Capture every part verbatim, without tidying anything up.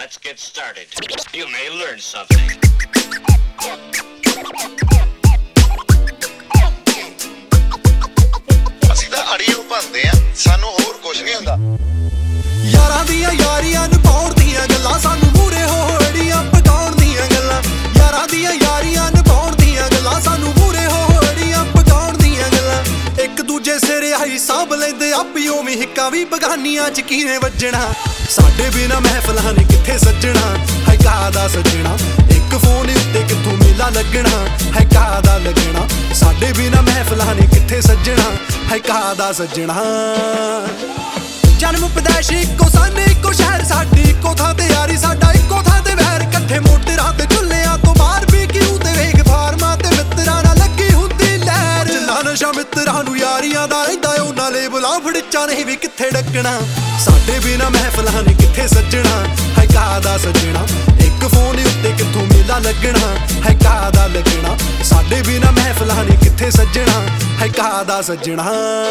Let's get started. You may learn something. ਅਸੀਂ ਤਾਂ ਅੜੀਓ ਭੰਦੇ ਆ, ਸਾਨੂੰ ਹੋਰ ਕੁਝ ਨਹੀਂ ਹੁੰਦਾ। ਯਾਰਾਂ ਦੀਆਂ ਯਾਰੀਆਂ ਨਿਭਾਉਣ ਦੀਆਂ ਗੱਲਾਂ, ਸਾਨੂੰ ਮੂਰੇ ਹੋ ਅੜੀਆਂ ਪਕਾਉਣ ਦੀਆਂ ਗੱਲਾਂ। ਯਾਰਾਂ ਦੀਆਂ ਯਾਰੀਆਂ ਨਿਭਾਉਣ ਦੀਆਂ ਗੱਲਾਂ, ਸਾਨੂੰ ਮੂਰੇ ਹੋ ਅੜੀਆਂ ਪਕਾਉਣ ਦੀਆਂ ਗੱਲਾਂ। ਇੱਕ ਦੂਜੇ ਸਿਰ ਆਈ ਸਾਂਭ ਲੈਂਦੇ ਆਪੀ ਉਵੇਂ ਹਿੱਕਾਂ ਵੀ ਬਗਾਨੀਆਂ ਚ ਕਿਵੇਂ ਵੱਜਣਾ। ਸਾਡੇ ਬਿਨਾ ਮਹਿਫਲਾਂ ਨੇ ਕਿੱਥੇ ਸੱਜਣਾ, ਹੈ ਕਾਹਦਾ ਸੱਜਣਾ। ਇੱਕ ਫੋਨ ਉੱਤੇ ਕਿੱਥੋਂ ਮੇਲਾ ਲੱਗਣਾ, ਹੈ ਕਾਹਦਾ ਲੱਗਣਾ। ਸਾਡੇ ਬਿਨਾ ਮਹਿਫਲਾਂ ਨੇ ਕਿੱਥੇ ਸੱਜਣਾ, ਹੈ ਕਾਹਦਾ ਸੱਜਣਾ। ਜਨਮ ਪਦੈਸ਼ ਇੱਕੋ ਸਨ, ਇੱਕੋ ਸ਼ਹਿਰ ਸਾਡੀ, ਇੱਕੋ ਥਾਂ ਤੇ ਯਾਰੀ ਸਾਡਾ, ਇੱਕੋ ਥਾਂ ਤੇ ਵੈਰ। ਇਕੱਠੇ ਮੋਟਰਾਂ ਤੇ ਚੁੱਲ੍ਹਿਆਂ ਤੋਂ ਬਾਹਰ ਵੀ ਕਿਉਂ ਤੇ ਵੇਖ ਫਾਰਮਾਂ ਤੇ ਮਿੱਤਰਾਂ ਨਾਲ ਲੱਗੀ ਹੁੰਦੀ ਲਹਿਰ। ਜਿੰਨਾ ਨਸ਼ਾ ਮਿੱਤਰਾਂ ਨੂੰ ਯਾਰੀਆਂ ਦਾ ਰਹਿੰਦਾ, ਉਹਨਾਂ ਲੇਬਲਾਂ ਫੜਿੱਚਾਂ ਨੇ ਵੀ ਕਿੱਥੇ ਡੱਕਣਾ। ਸਾਡੇ ਬਿਨਾ ਮਹਿਫਲਾਂ ਨੇ ਕਿੱਥੇ ਸੱਜਣਾ, ਹੈ ਕਾਹਦਾ ਸੱਜਣਾ। ਇੱਕ ਫੋਨ ਉੱਤੇ ਕਿੱਥੋਂ ਮੇਲਾ ਲੱਗਣਾ, ਹੈ ਕਾਹਦਾ ਲੱਗਣਾ। ਸਾਡੇ ਬਿਨਾ ਮਹਿਫਲਾਂ ਨੇ ਕਿੱਥੇ ਸੱਜਣਾ, ਹੈ ਕਾਹਦਾ ਸੱਜਣਾ।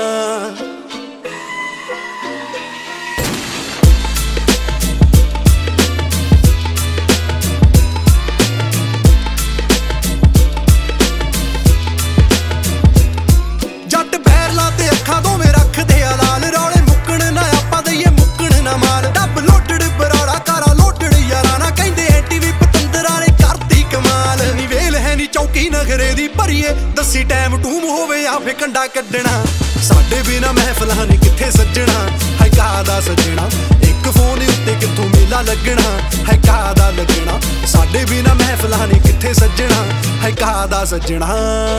ਚੌਕੀ ਨਗਰੇ ਦੀ ਭਰੀਏ ਦੱਸੀ ਟਾਈਮ ਟੂਮ ਹੋਵੇ ਆ ਫੇ ਕੰਡਾ ਕੱਢਣਾ। ਸਾਡੇ ਬਿਨਾ ਮਹਿਫਲਾਂ ਨੇ ਕਿੱਥੇ ਸੱਜਣਾ, ਹੈ ਕਾਹਦਾ ਸੱਜਣਾ। ਇੱਕ ਫੋਨ ਉੱਤੇ ਕਿੱਥੋਂ ਮੇਲਾ ਲੱਗਣਾ, ਹੈ ਕਾਹਦਾ ਲੱਗਣਾ। ਸਾਡੇ ਬਿਨਾ ਮਹਿਫਲਾਂ ਨੇ ਕਿੱਥੇ ਸੱਜਣਾ, ਹੈ ਕਾਹਦਾ ਸੱਜਣਾ।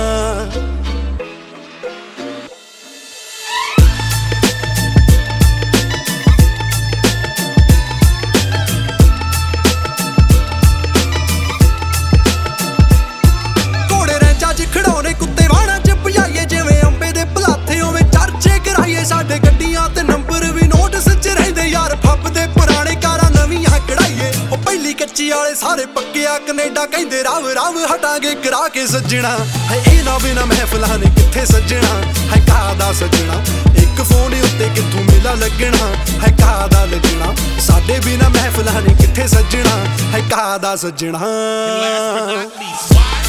ਖੜਾਉਣੇ ਕੁੱਤੇ ਵਾਣਾ ਚ ਭਜਾਈਏ, ਜਿਵੇਂ ਅੰਬੇ ਦੇ ਭਲਾਥੇ ਹੋਵੇ ਚਰਚੇ ਕਰਾਈਏ। ਸਾਡੇ ਗੱਡੀਆਂ ਤੇ ਨੰਬਰ ਵੀ ਨੋਟਿਸ ਚ ਰਹਿੰਦੇ ਯਾਰ, ਫੱਬਦੇ ਪੁਰਾਣੇ ਕਾਰਾਂ ਨਵੀਆਂ ਕਢਾਈਏ। ਉਹ ਪਹਿਲੀ ਕੱਚੀ ਵਾਲੇ ਸਾਰੇ ਪੱਕਿਆ ਕਨੇਡਾ, ਕਹਿੰਦੇ ਰਾਵ ਰਾਵ ਹਟਾਂਗੇ ਕਰਾ ਕੇ ਸੱਜਣਾ। ਹੈ ਇਹਨਾਂ ਬਿਨਾ ਮਹਿਫਲਾਂ ਨੇ ਕਿੱਥੇ ਸੱਜਣਾ, ਹੈ ਕਾਹਦਾ ਸੱਜਣਾ। ਇੱਕ ਫੋਨ ਉੱਤੇ ਕਿੱਥੋਂ ਮੇਲਾ ਲੱਗਣਾ, ਹੈ ਕਾਹਦਾ ਲੱਗਣਾ। ਸਾਡੇ ਬਿਨਾ ਮਹਿਫਲਾਂ ਨੇ ਕਿੱਥੇ ਸੱਜਣਾ, ਹੈ ਕਾਹਦਾ ਸੱਜਣਾ।